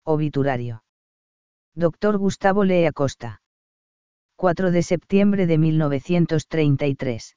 Obituario. Dr. Gustavo Lee Acosta. 4 de septiembre de 1933.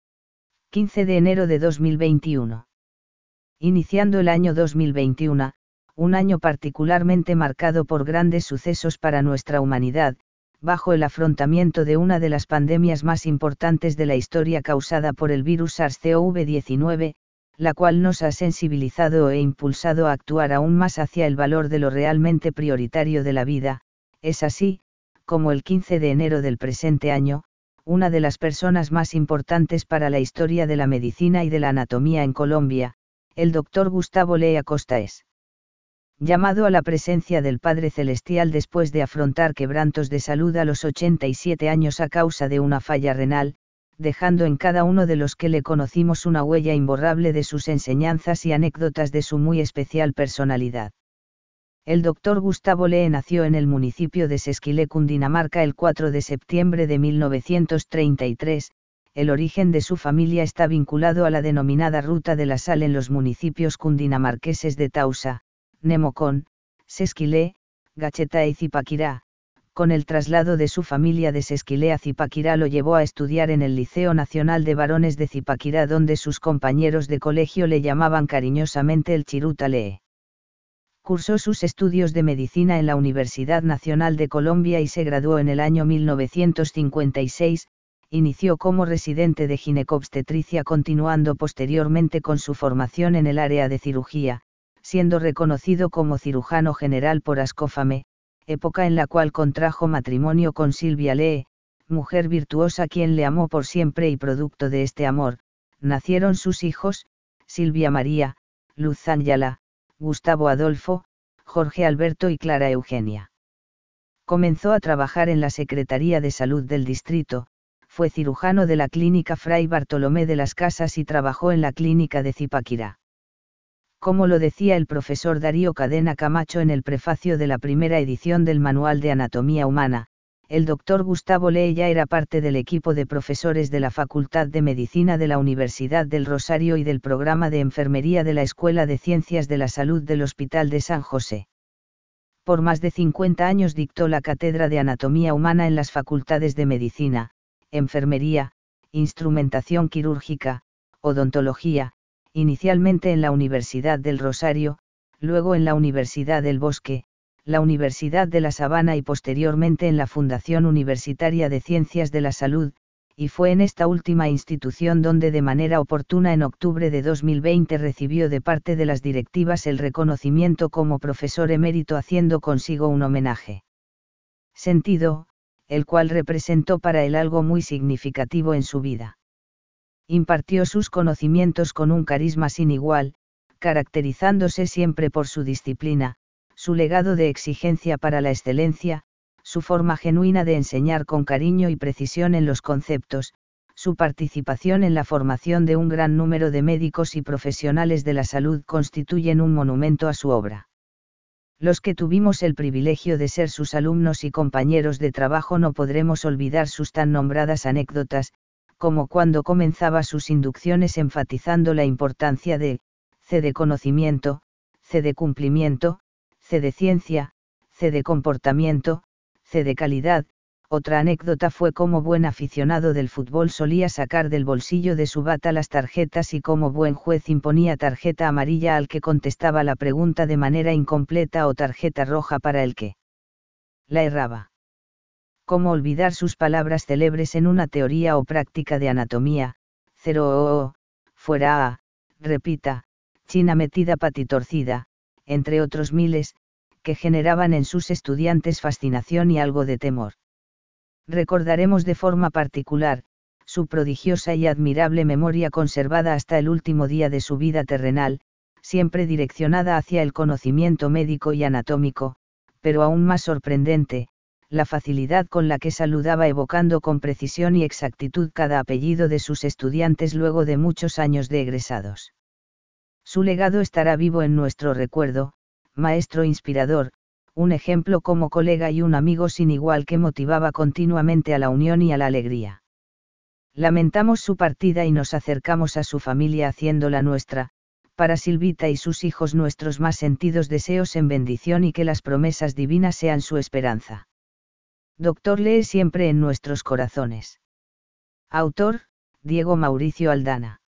15 de enero de 2021. Iniciando el año 2021, un año particularmente marcado por grandes sucesos para nuestra humanidad, bajo el afrontamiento de una de las pandemias más importantes de la historia causada por el virus SARS-CoV-19, la cual nos ha sensibilizado e impulsado a actuar aún más hacia el valor de lo realmente prioritario de la vida. Es así, como el 15 de enero del presente año, una de las personas más importantes para la historia de la medicina y de la anatomía en Colombia, el Dr. Gustavo Lee Acosta es llamado a la presencia del Padre Celestial después de afrontar quebrantos de salud a los 87 años a causa de una falla renal, dejando en cada uno de los que le conocimos una huella imborrable de sus enseñanzas y anécdotas de su muy especial personalidad. El Dr. Gustavo Lee nació en el municipio de Sesquilé, Cundinamarca, el 4 de septiembre de 1933. El origen de su familia está vinculado a la denominada Ruta de la Sal en los municipios cundinamarqueses de Tausa, Nemocón, Sesquilé, Gacheta y Zipaquirá. Con el traslado de su familia de Sesquilé a Zipaquirá lo llevó a estudiar en el Liceo Nacional de Varones de Zipaquirá, donde sus compañeros de colegio le llamaban cariñosamente el Chiruta Lee. Cursó sus estudios de medicina en la Universidad Nacional de Colombia y se graduó en el año 1956, inició como residente de ginecobstetricia, continuando posteriormente con su formación en el área de cirugía, siendo reconocido como cirujano general por Ascofame, época en la cual contrajo matrimonio con Silvia Lee, mujer virtuosa quien le amó por siempre, y producto de este amor, nacieron sus hijos, Silvia María, Luz Ángela, Gustavo Adolfo, Jorge Alberto y Clara Eugenia. Comenzó a trabajar en la Secretaría de Salud del distrito, fue cirujano de la Clínica Fray Bartolomé de las Casas y trabajó en la Clínica de Zipaquirá. Como lo decía el profesor Darío Cadena Camacho en el prefacio de la primera edición del Manual de Anatomía Humana, el Dr. Gustavo Lee ya era parte del equipo de profesores de la Facultad de Medicina de la Universidad del Rosario y del programa de Enfermería de la Escuela de Ciencias de la Salud del Hospital de San José. Por más de 50 años dictó la cátedra de Anatomía Humana en las facultades de Medicina, Enfermería, Instrumentación Quirúrgica, Odontología, inicialmente en la Universidad del Rosario, luego en la Universidad del Bosque, la Universidad de La Sabana y posteriormente en la Fundación Universitaria de Ciencias de la Salud, y fue en esta última institución donde de manera oportuna en octubre de 2020 recibió de parte de las directivas el reconocimiento como profesor emérito, haciendo consigo un homenaje sentido, el cual representó para él algo muy significativo en su vida. Impartió sus conocimientos con un carisma sin igual, caracterizándose siempre por su disciplina, su legado de exigencia para la excelencia, su forma genuina de enseñar con cariño y precisión en los conceptos, su participación en la formación de un gran número de médicos y profesionales de la salud constituyen un monumento a su obra. Los que tuvimos el privilegio de ser sus alumnos y compañeros de trabajo no podremos olvidar sus tan nombradas anécdotas, como cuando comenzaba sus inducciones enfatizando la importancia de C de conocimiento, C de cumplimiento, C de ciencia, C de comportamiento, C de calidad. Otra anécdota fue como buen aficionado del fútbol solía sacar del bolsillo de su bata las tarjetas y como buen juez imponía tarjeta amarilla al que contestaba la pregunta de manera incompleta o tarjeta roja para el que la erraba. Cómo olvidar sus palabras célebres en una teoría o práctica de anatomía: cero, fuera a, repita, china metida patitorcida, entre otros miles, que generaban en sus estudiantes fascinación y algo de temor. Recordaremos de forma particular su prodigiosa y admirable memoria conservada hasta el último día de su vida terrenal, siempre direccionada hacia el conocimiento médico y anatómico, pero aún más sorprendente, la facilidad con la que saludaba evocando con precisión y exactitud cada apellido de sus estudiantes luego de muchos años de egresados. Su legado estará vivo en nuestro recuerdo, maestro inspirador, un ejemplo como colega y un amigo sin igual que motivaba continuamente a la unión y a la alegría. Lamentamos su partida y nos acercamos a su familia haciéndola nuestra, para Silvita y sus hijos nuestros más sentidos deseos en bendición y que las promesas divinas sean su esperanza. Doctor lee siempre en nuestros corazones. Autor, Diego Mauricio Aldana.